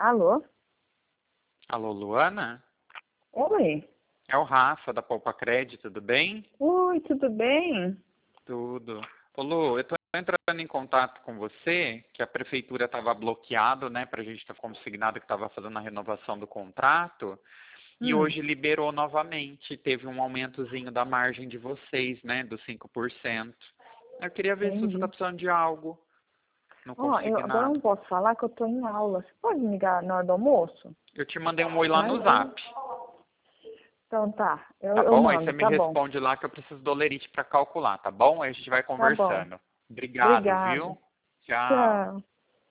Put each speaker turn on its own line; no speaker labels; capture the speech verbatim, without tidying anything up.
Alô?
Alô, Luana?
Oi.
É o Rafa, da Poupa Crédito, tudo bem?
Oi, tudo bem?
Tudo. Ô, Lu, eu estou entrando em contato com você, que a prefeitura estava bloqueado, né, para a gente estar consignado que estava fazendo a renovação do contrato, e
Hum,
hoje liberou novamente, teve um aumentozinho da margem de vocês, né, dos cinco por cento. Eu queria ver se você está
entendi.
precisando de algo no
Ó, eu agora não
consignado.
posso falar que eu tô em aula. Você pode me ligar na hora do almoço?
Eu te mandei um oi lá no
Imagina.
Zap,
Então tá, eu,
tá
eu
bom? Aí você
mando,
me
tá bom.
responde lá que eu preciso do olerite para calcular, tá bom? Aí a gente vai
Tá bom.
conversando. Obrigado,
Obrigada.
viu? Tchau.
Tchau.